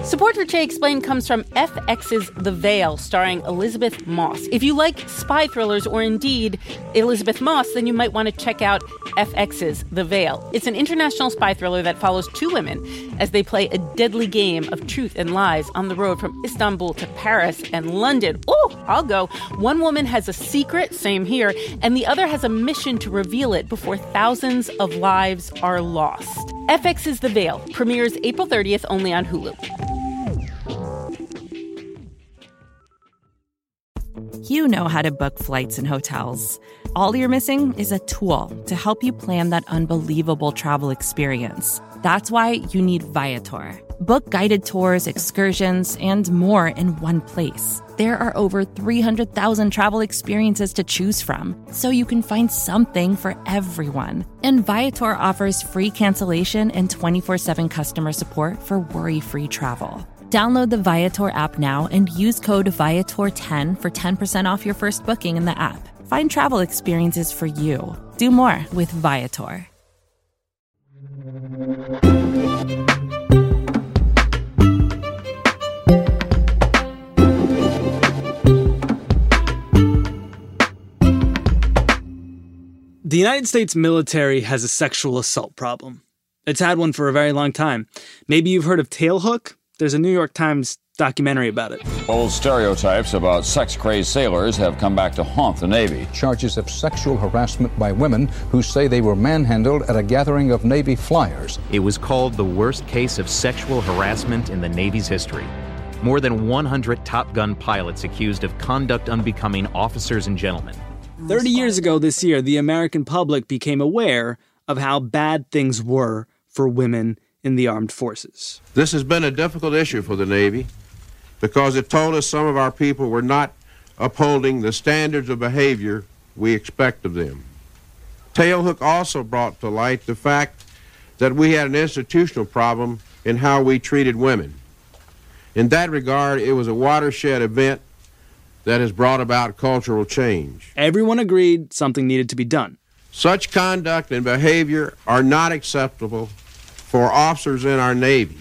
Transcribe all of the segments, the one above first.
Support for Che Explained comes from FX's The Veil, starring Elizabeth Moss. If you like spy thrillers or indeed Elizabeth Moss, then you might want to check out FX's The Veil. It's an international spy thriller that follows two women as they play a deadly game of truth and lies on the road from Istanbul to Paris and London. Oh, I'll go. One woman has a secret, same here, and the other has a mission to reveal it before thousands of lives are lost. FX's The Veil premieres April 30th only on Hulu. You know how to book flights and hotels. All you're missing is a tool to help you plan that unbelievable travel experience. That's why you need Viator. Book guided tours, excursions, and more in one place. There are over 300,000 travel experiences to choose from, so you can find something for everyone. And Viator offers free cancellation and 24/7 customer support for worry-free travel. Download the Viator app now and use code Viator10 for 10% off your first booking in the app. Find travel experiences for you. Do more with Viator. The United States military has a sexual assault problem. It's had one for a very long time. Maybe you've heard of Tailhook? There's a New York Times documentary about it. Old stereotypes about sex-crazed sailors have come back to haunt the Navy. Charges of sexual harassment by women who say they were manhandled at a gathering of Navy flyers. It was called the worst case of sexual harassment in the Navy's history. More than 100 Top Gun pilots accused of conduct unbecoming officers and gentlemen. 30 years ago this year, the American public became aware of how bad things were for women in the armed forces. This has been a difficult issue for the Navy because it told us some of our people were not upholding the standards of behavior we expect of them. Tailhook also brought to light the fact that we had an institutional problem in how we treated women. In that regard, it was a watershed event that has brought about cultural change. Everyone agreed something needed to be done. Such conduct and behavior are not acceptable for officers in our Navy.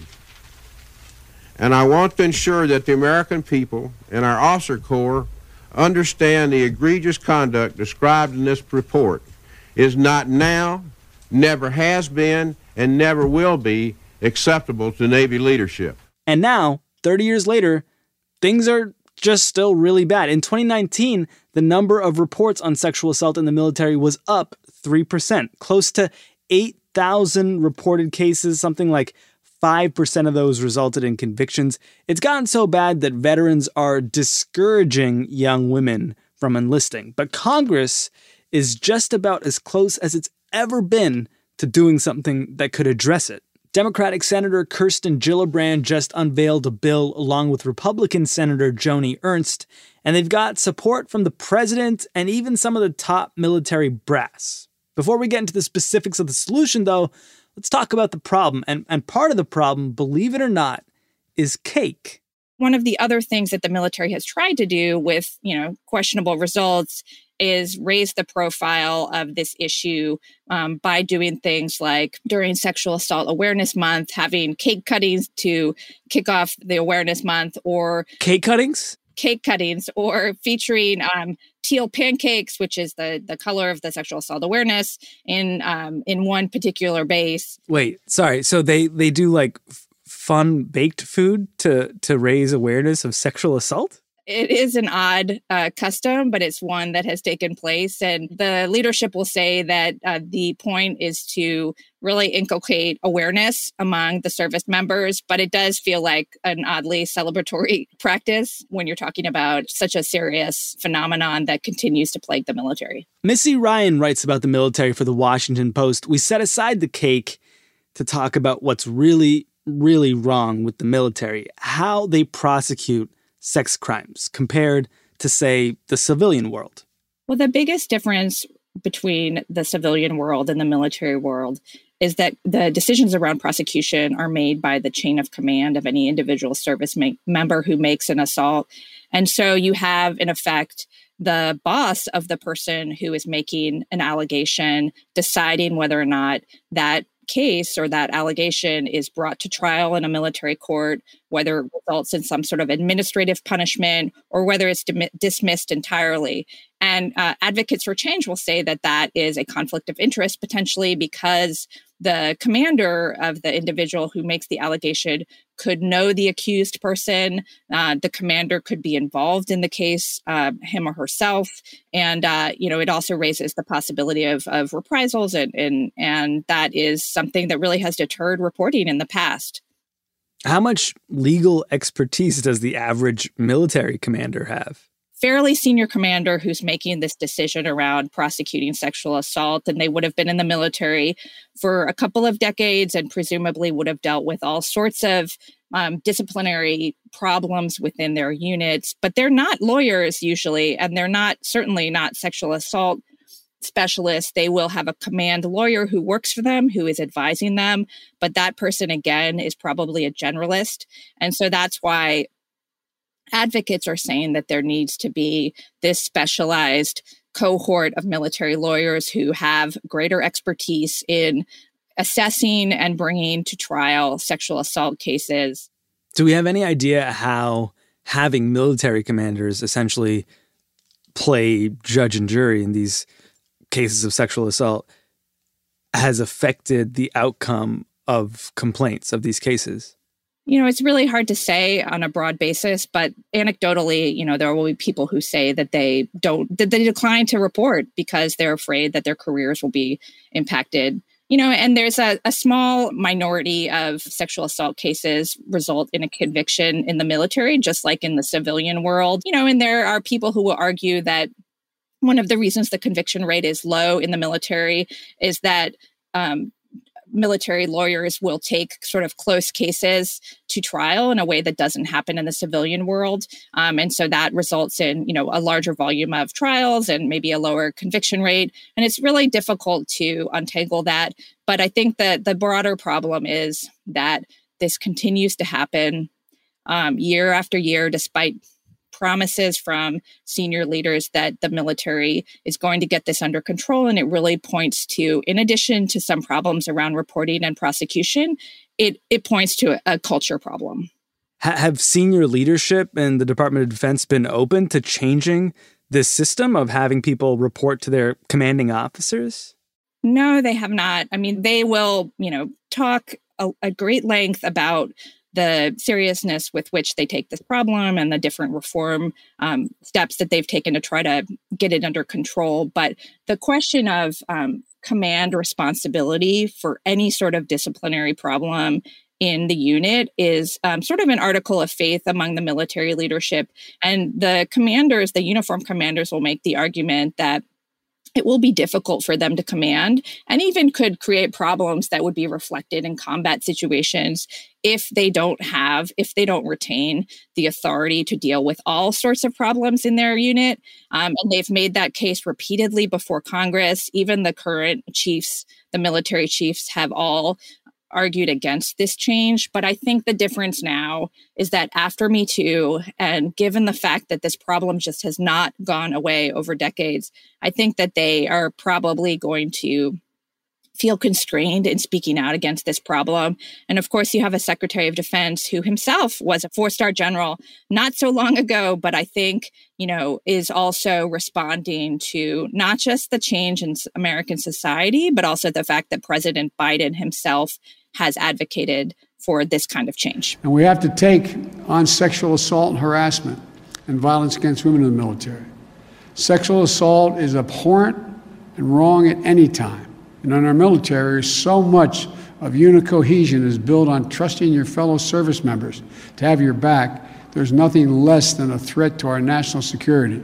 And I want to ensure that the American people and our officer corps understand the egregious conduct described in this report is not now, never has been, and never will be acceptable to Navy leadership. And now, 30 years later, things are just still really bad. In 2019, the number of reports on sexual assault in the military was up 3%, close to 8,000 reported cases, something like 5% of those resulted in convictions. It's gotten so bad that veterans are discouraging young women from enlisting. But Congress is just about as close as it's ever been to doing something that could address it. Democratic Senator Kirsten Gillibrand just unveiled a bill along with Republican Senator Joni Ernst, and they've got support from the president and even some of the top military brass. Before we get into the specifics of the solution, though, let's talk about the problem. And part of the problem, believe it or not, is cake. One of the other things that the military has tried to do with, questionable results is raise the profile of this issue by doing things like during Sexual Assault Awareness Month, having cake cuttings to kick off the awareness month, or cake cuttings, or featuring teal pancakes, which is the color of the sexual assault awareness, in one particular base. Wait, sorry. So they do like fun baked food to raise awareness of sexual assault? It is an odd custom, but it's one that has taken place. And the leadership will say that the point is to really inculcate awareness among the service members. But it does feel like an oddly celebratory practice when you're talking about such a serious phenomenon that continues to plague the military. Missy Ryan writes about the military for the Washington Post. We set aside the cake to talk about what's really, really wrong with the military, how they prosecute sex crimes compared to, say, the civilian world. Well, the biggest difference between the civilian world and the military world is that the decisions around prosecution are made by the chain of command of any individual service member who makes an assault. And so you have, in effect, the boss of the person who is making an allegation deciding whether or not that case or that allegation is brought to trial in a military court, whether it results in some sort of administrative punishment or whether it's dismissed entirely. And Advocates for Change will say that that is a conflict of interest potentially because the commander of the individual who makes the allegation could know the accused person. The commander could be involved in the case, him or herself. And, it also raises the possibility of reprisals. And that is something that really has deterred reporting in the past. How much legal expertise does the average military commander have? Fairly senior commander who's making this decision around prosecuting sexual assault, and they would have been in the military for a couple of decades and presumably would have dealt with all sorts of disciplinary problems within their units. But they're not lawyers usually, and they're certainly not sexual assault specialists. They will have a command lawyer who works for them, who is advising them. But that person, again, is probably a generalist. And so that's why advocates are saying that there needs to be this specialized cohort of military lawyers who have greater expertise in assessing and bringing to trial sexual assault cases. Do we have any idea how having military commanders essentially play judge and jury in these cases of sexual assault has affected the outcome of complaints of these cases? It's really hard to say on a broad basis, but anecdotally, there will be people who say that they decline to report because they're afraid that their careers will be impacted. And there's a small minority of sexual assault cases result in a conviction in the military, just like in the civilian world. And there are people who will argue that one of the reasons the conviction rate is low in the military is that military lawyers will take sort of close cases to trial in a way that doesn't happen in the civilian world. And so that results in, a larger volume of trials and maybe a lower conviction rate. And it's really difficult to untangle that. But I think that the broader problem is that this continues to happen year after year, despite promises from senior leaders that the military is going to get this under control. And it really points to, in addition to some problems around reporting and prosecution, it points to a culture problem. Have senior leadership in the Department of Defense been open to changing this system of having people report to their commanding officers? No, they have not. I mean, they will, talk at great length about the seriousness with which they take this problem and the different reform steps that they've taken to try to get it under control. But the question of command responsibility for any sort of disciplinary problem in the unit is sort of an article of faith among the military leadership. And the commanders, the uniformed commanders, will make the argument that it will be difficult for them to command and even could create problems that would be reflected in combat situations if they don't retain the authority to deal with all sorts of problems in their unit. And they've made that case repeatedly before Congress. Even the current chiefs, the military chiefs, have all argued against this change. But I think the difference now is that after Me Too, and given the fact that this problem just has not gone away over decades, I think that they are probably going to feel constrained in speaking out against this problem. And of course, you have a Secretary of Defense who himself was a 4-star general not so long ago, but I think, is also responding to not just the change in American society, but also the fact that President Biden himself has advocated for this kind of change. And we have to take on sexual assault and harassment and violence against women in the military. Sexual assault is abhorrent and wrong at any time. And in our military, so much of unit cohesion is built on trusting your fellow service members to have your back. There's nothing less than a threat to our national security.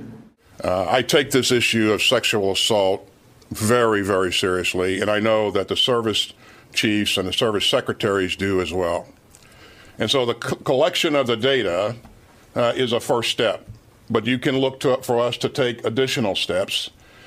I take this issue of sexual assault very, very seriously, and I know that the service chiefs and the service secretaries do as well. And so the collection of the data is a first step, but you can look for us to take additional steps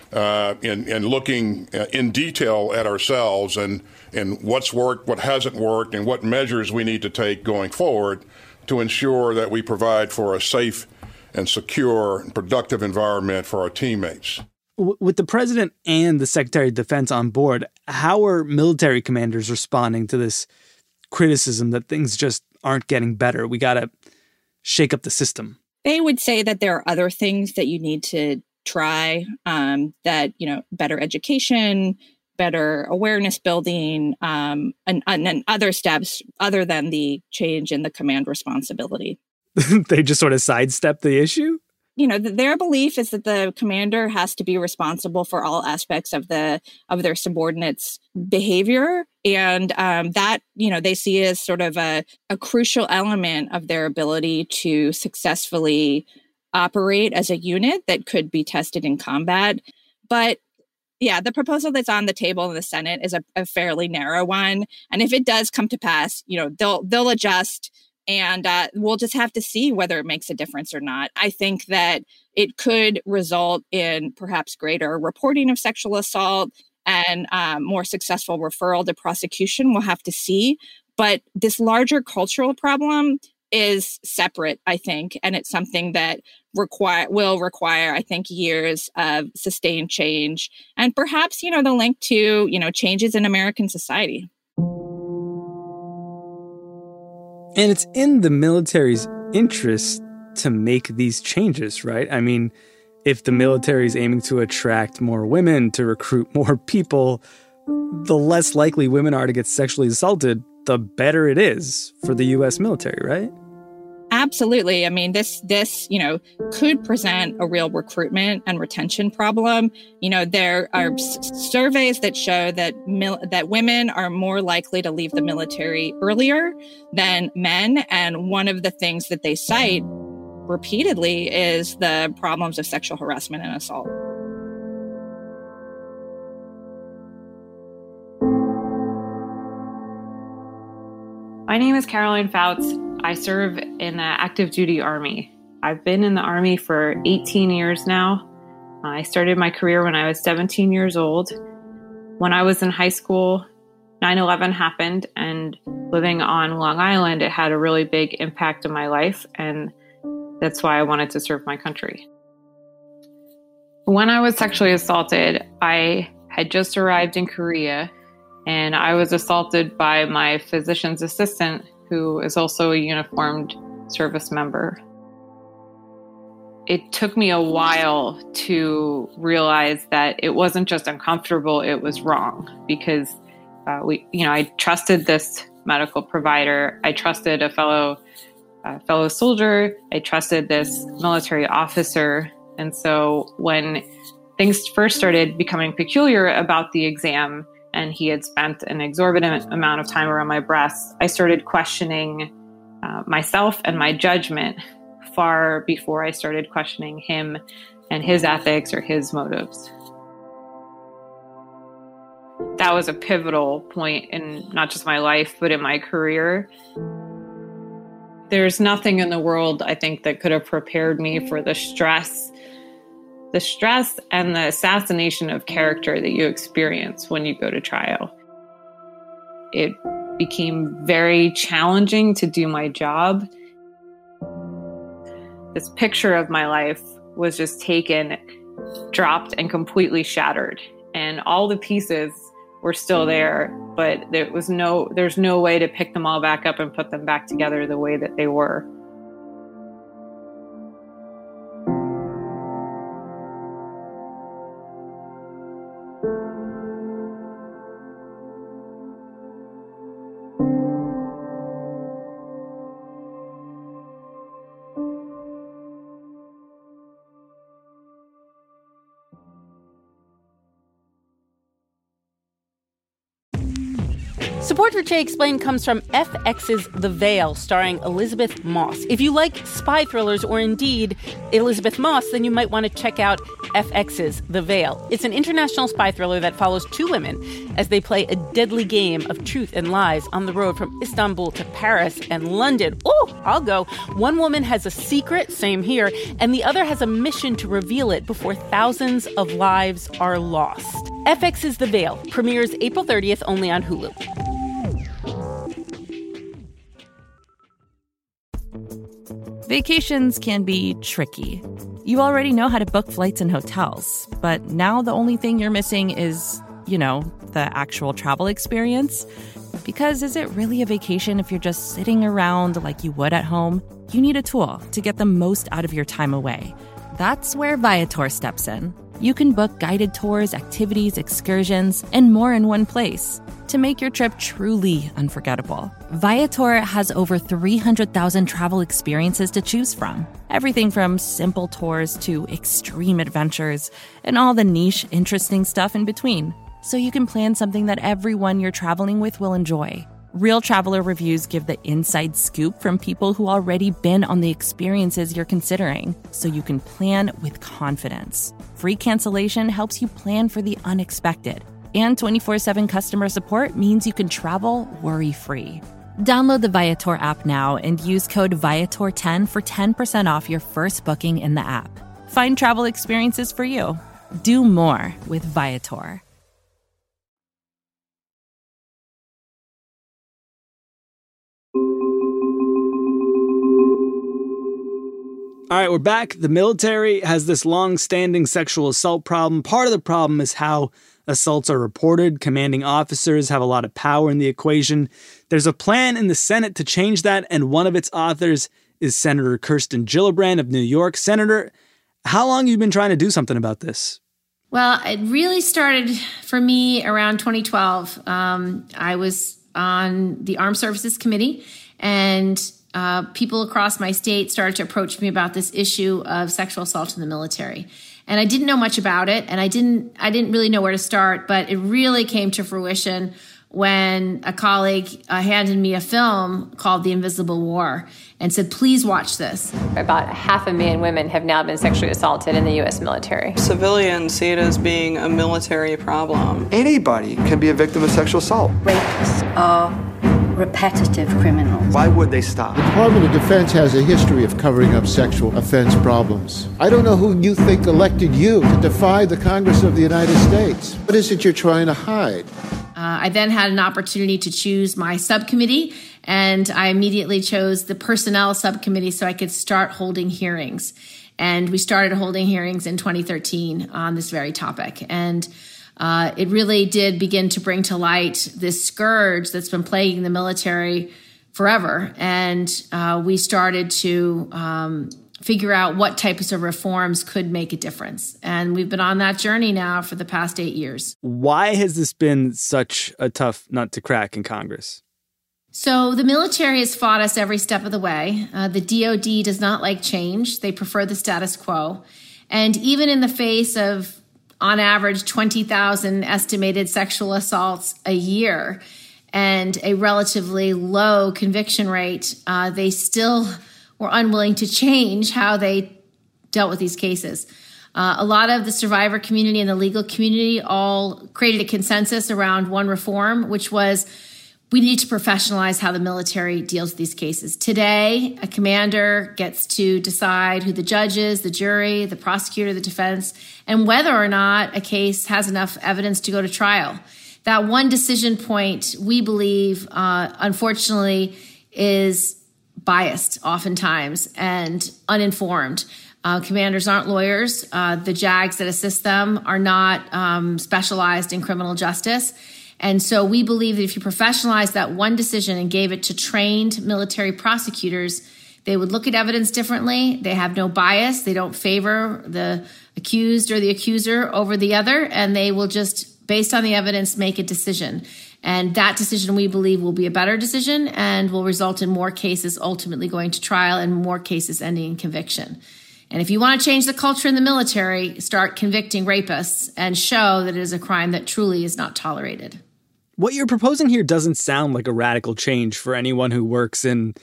in looking in detail at ourselves and what's worked, what hasn't worked, and what measures we need to take going forward to ensure that we provide for a safe and secure and productive environment for our teammates. With the president and the Secretary of Defense on board, how are military commanders responding to this criticism that things just aren't getting better? We got to shake up the system. They would say that there are other things that you need to try, that, better education, better awareness building, and other steps other than the change in the command responsibility. They just sort of sidestep the issue? Their belief is that the commander has to be responsible for all aspects of their subordinates' behavior. And that, they see as sort of a crucial element of their ability to successfully operate as a unit that could be tested in combat. But yeah, the proposal that's on the table in the Senate is a fairly narrow one. And if it does come to pass, they'll adjust. And we'll just have to see whether it makes a difference or not. I think that it could result in perhaps greater reporting of sexual assault and more successful referral to prosecution. We'll have to see. But this larger cultural problem is separate, I think. And it's something that will require, I think, years of sustained change. And perhaps, the link to, changes in American society. And it's in the military's interest to make these changes, right? I mean, if the military is aiming to attract more women, to recruit more people, the less likely women are to get sexually assaulted, the better it is for the U.S. military, right? Absolutely. I mean, this could present a real recruitment and retention problem. There are surveys that show that that women are more likely to leave the military earlier than men. And one of the things that they cite repeatedly is the problems of sexual harassment and assault. My name is Caroline Fouts. I serve in the active duty Army. I've been in the Army for 18 years now. I started my career when I was 17 years old. When I was in high school, 9/11 happened, and living on Long Island, it had a really big impact on my life, and that's why I wanted to serve my country. When I was sexually assaulted, I had just arrived in Korea, and I was assaulted by my physician's assistant, who is also a uniformed service member. It took me a while to realize that it wasn't just uncomfortable, it was wrong, because I trusted this medical provider, I trusted a fellow soldier, I trusted this military officer. And so when things first started becoming peculiar about the exam, and he had spent an exorbitant amount of time around my breasts, I started questioning myself and my judgment far before I started questioning him and his ethics or his motives. That was a pivotal point in not just my life, but in my career. There's nothing in the world, I think, that could have prepared me for the stress and the assassination of character that you experience when you go to trial. It became very challenging to do my job. This picture of my life was just taken, dropped, and completely shattered. And all the pieces were still there, but there's no way to pick them all back up and put them back together the way that they were. Support for Jay Explained comes from FX's The Veil, starring Elizabeth Moss. If you like spy thrillers or indeed Elizabeth Moss, then you might want to check out FX's The Veil. It's an international spy thriller that follows two women as they play a deadly game of truth and lies on the road from Istanbul to Paris and London. Oh, I'll go. One woman has a secret, same here, and the other has a mission to reveal it before thousands of lives are lost. FX's The Veil premieres April 30th only on Hulu. Vacations can be tricky. You already know how to book flights and hotels, but now the only thing you're missing is, the actual travel experience. Because is it really a vacation if you're just sitting around like you would at home? You need a tool to get the most out of your time away. That's where Viator steps in. You can book guided tours, activities, excursions, and more in one place to make your trip truly unforgettable. Viator has over 300,000 travel experiences to choose from. Everything from simple tours to extreme adventures and all the niche, interesting stuff in between. So you can plan something that everyone you're traveling with will enjoy. Real traveler reviews give the inside scoop from people who already been on the experiences you're considering, so you can plan with confidence. Free cancellation helps you plan for the unexpected. And 24/7 customer support means you can travel worry-free. Download the Viator app now and use code Viator10 for 10% off your first booking in the app. Find travel experiences for you. Do more with Viator. All right, we're back. The military has this long-standing sexual assault problem. Part of the problem is how assaults are reported. Commanding officers have a lot of power in the equation. There's a plan in the Senate to change that, and one of its authors is Senator Kirsten Gillibrand of New York. Senator, how long have you been trying to do something about this? Well, it really started for me around 2012. I was on the Armed Services Committee, and people across my state started to approach me about this issue of sexual assault in the military. And I didn't know much about it, and I didn't really know where to start, but it really came to fruition when a colleague handed me a film called The Invisible War and said, please watch this. About 500,000 women have now been sexually assaulted in the U.S. military. Civilians see it as being a military problem. Anybody can be a victim of sexual assault. Rapists are repetitive criminals. Why would they stop? The Department of Defense has a history of covering up sexual offense problems. I don't know who you think elected you to defy the Congress of the United States. What is it you're trying to hide? I then had an opportunity to choose my subcommittee, and I immediately chose the personnel subcommittee so I could start holding hearings. And we started holding hearings in 2013 on this very topic. And it really did begin to bring to light this scourge that's been plaguing the military forever. And we started to figure out what types of reforms could make a difference. And we've been on that journey now for the past 8 years. Why has this been such a tough nut to crack in Congress? So the military has fought us every step of the way. The DOD does not like change. They prefer the status quo. And even in the face of, on average, 20,000 estimated sexual assaults a year and a relatively low conviction rate, they still were unwilling to change how they dealt with these cases. A lot of the survivor community and the legal community all created a consensus around one reform, which was we need to professionalize how the military deals with these cases. Today, a commander gets to decide who the judge is, the jury, the prosecutor, the defense, and whether or not a case has enough evidence to go to trial. That one decision point, we believe, unfortunately, is biased oftentimes and uninformed. Commanders aren't lawyers. The JAGs that assist them are not specialized in criminal justice. And so we believe that if you professionalize that one decision and gave it to trained military prosecutors, they would look at evidence differently. They have no bias. They don't favor the accused or the accuser over the other. And they will just, based on the evidence, make a decision. And that decision, we believe, will be a better decision and will result in more cases ultimately going to trial and more cases ending in conviction. And if you want to change the culture in the military, start convicting rapists and show that it is a crime that truly is not tolerated. What you're proposing here doesn't sound like a radical change for anyone who works in,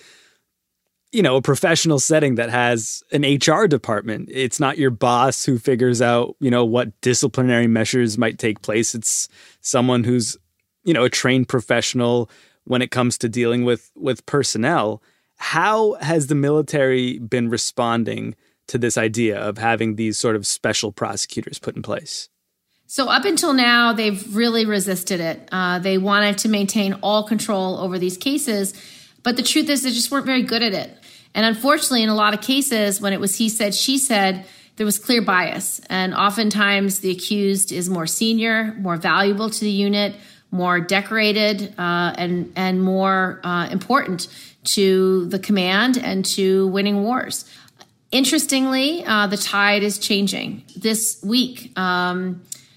a professional setting that has an HR department. It's not your boss who figures out, what disciplinary measures might take place. It's someone who's, a trained professional when it comes to dealing with personnel. How has the military been responding to this idea of having these sort of special prosecutors put in place? So up until now, they've really resisted it. They wanted to maintain all control over these cases, but the truth is they just weren't very good at it. And unfortunately, in a lot of cases, when it was he said, she said, there was clear bias. And oftentimes the accused is more senior, more valuable to the unit, more decorated, and more important to the command and to winning wars. Interestingly, the tide is changing. This week, General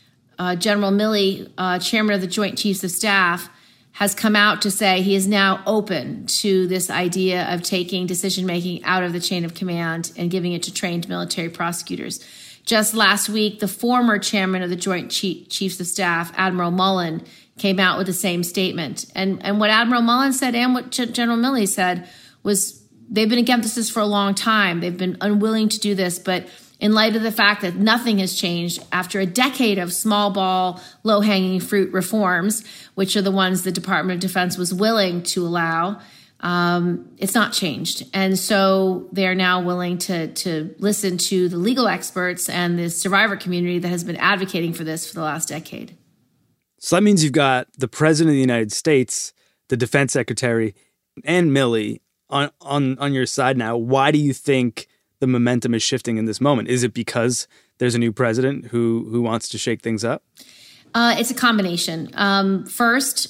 Milley, chairman of the Joint Chiefs of Staff, has come out to say he is now open to this idea of taking decision-making out of the chain of command and giving it to trained military prosecutors. Just last week, the former chairman of the Joint Chiefs of Staff, Admiral Mullen, came out with the same statement. And what Admiral Mullen said and what General Milley said was they've been against this for a long time. They've been unwilling to do this, but in light of the fact that nothing has changed after a decade of small ball, low-hanging fruit reforms, which are the ones the Department of Defense was willing to allow, it's not changed. And so they're now willing to listen to the legal experts and the survivor community that has been advocating for this for the last decade. So that means you've got the President of the United States, the Defense Secretary, and Milley on your side now. Why do you think the momentum is shifting in this moment? Is it because there's a new president who wants to shake things up? It's a combination. First,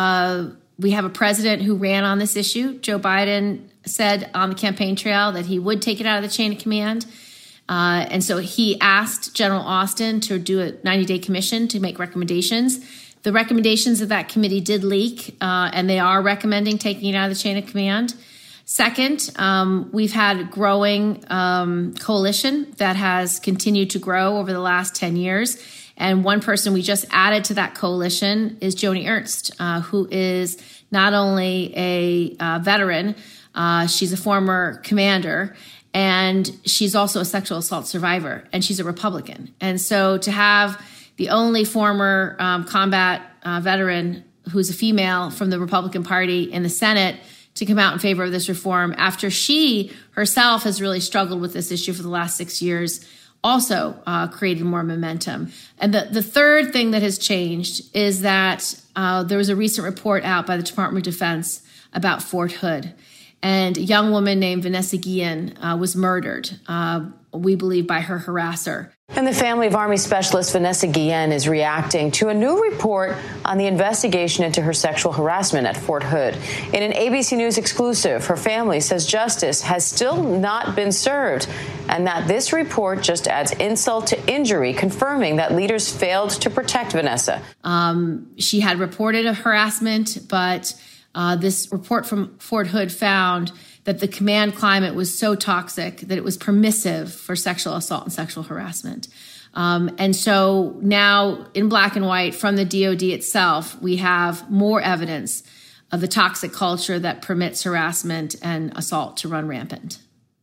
we have a president who ran on this issue. Joe Biden said on the campaign trail that he would take it out of the chain of command. And so he asked General Austin to do a 90-day commission to make recommendations. The recommendations of that committee did leak, and they are recommending taking it out of the chain of command. Second, we've had a growing coalition that has continued to grow over the last 10 years. And one person we just added to that coalition is Joni Ernst, who is not only a veteran, she's a former commander, and she's also a sexual assault survivor, and she's a Republican. And so to have the only former combat veteran who's a female from the Republican Party in the Senate to come out in favor of this reform after she herself has really struggled with this issue for the last 6 years also created more momentum. And the third thing that has changed is that there was a recent report out by the Department of Defense about Fort Hood. And a young woman named Vanessa Guillen was murdered, we believe, by her harasser. And the family of Army Specialist Vanessa Guillen is reacting to a new report on the investigation into her sexual harassment at Fort Hood. In an ABC News exclusive, her family says justice has still not been served and that this report just adds insult to injury, confirming that leaders failed to protect Vanessa. She had reported a harassment, but this report from Fort Hood found that the command climate was so toxic that it was permissive for sexual assault and sexual harassment. And so now in black and white from the DOD itself, we have more evidence of the toxic culture that permits harassment and assault to run rampant.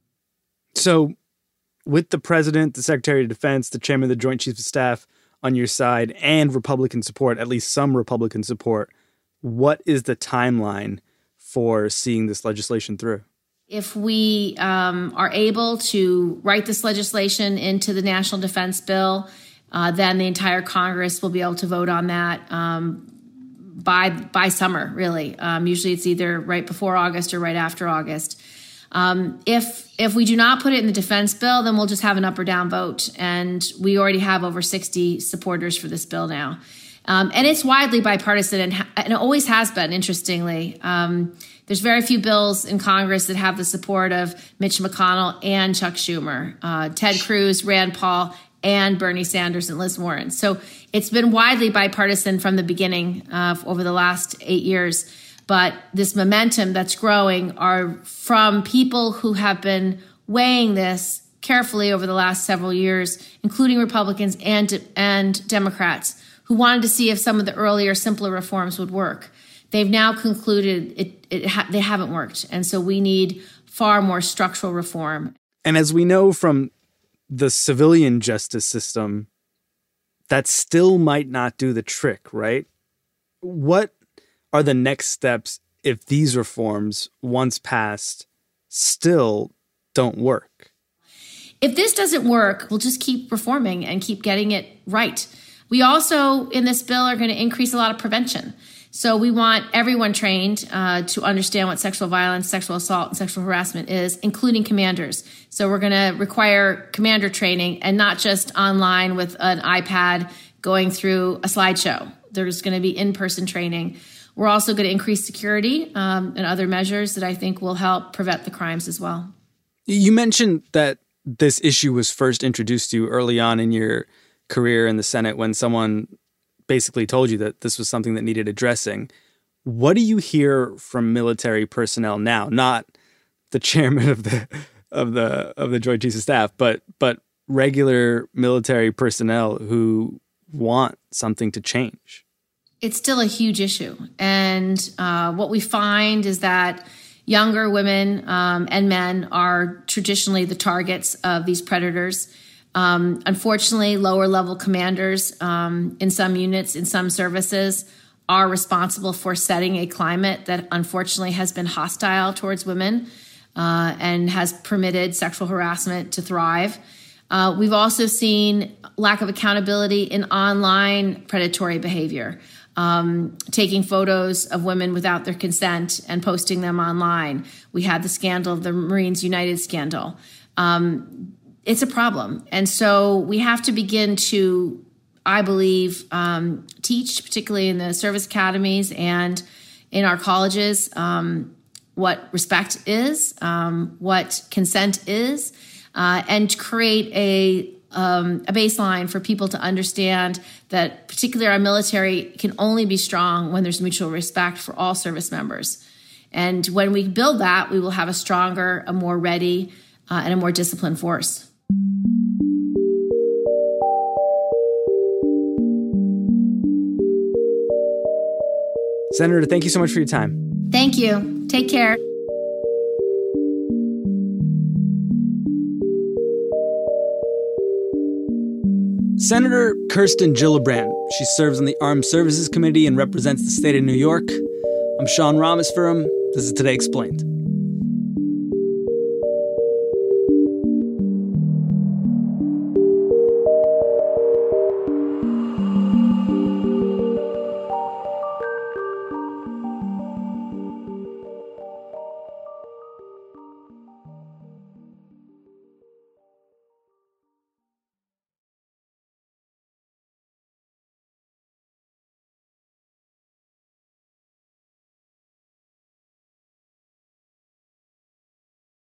So with the president, the Secretary of Defense, the chairman of the Joint Chiefs of Staff on your side, and Republican support, at least some Republican support, what is the timeline for seeing this legislation through? If we are able to write this legislation into the National Defense Bill, then the entire Congress will be able to vote on that by summer, really. Usually it's either right before August or right after August. If we do not put it in the defense bill, then we'll just have an up or down vote. And we already have over 60 supporters for this bill now. And it's widely bipartisan and it always has been, interestingly. There's very few bills in Congress that have the support of Mitch McConnell and Chuck Schumer, Ted Cruz, Rand Paul, and Bernie Sanders and Liz Warren. So it's been widely bipartisan from the beginning over the last 8 years. But this momentum that's growing are from people who have been weighing this carefully over the last several years, including Republicans and Democrats, who wanted to see if some of the earlier, simpler reforms would work. They've now concluded they haven't worked. And so we need far more structural reform. And as we know from the civilian justice system, that still might not do the trick, right? What are the next steps if these reforms, once passed, still don't work? If this doesn't work, we'll just keep reforming and keep getting it right. We also, in this bill, are going to increase a lot of prevention. So we want everyone trained to understand what sexual violence, sexual assault, and sexual harassment is, including commanders. So we're going to require commander training and not just online with an iPad going through a slideshow. There's going to be in-person training. We're also going to increase security and other measures that I think will help prevent the crimes as well. You mentioned that this issue was first introduced to you early on in your career in the Senate when someone basically told you that this was something that needed addressing. What do you hear from military personnel now? Not the chairman of the Joint Chiefs of Staff, but regular military personnel who want something to change. It's still a huge issue. And what we find is that younger women and men are traditionally the targets of these predators. Unfortunately, lower level commanders in some units, in some services, are responsible for setting a climate that unfortunately has been hostile towards women and has permitted sexual harassment to thrive. We've also seen lack of accountability in online predatory behavior, taking photos of women without their consent and posting them online. We had the scandal of the Marines United scandal. It's a problem. And so we have to begin to, I believe, teach, particularly in the service academies and in our colleges, what respect is, what consent is, and create a baseline for people to understand that particularly our military can only be strong when there's mutual respect for all service members. And when we build that, we will have a stronger, a more ready, and a more disciplined force. Senator, thank you so much for your time. Thank you. Take care. Senator Kirsten Gillibrand. She serves on the Armed Services Committee and represents the state of New York. I'm Sean Rameswaram. This is Today Explained.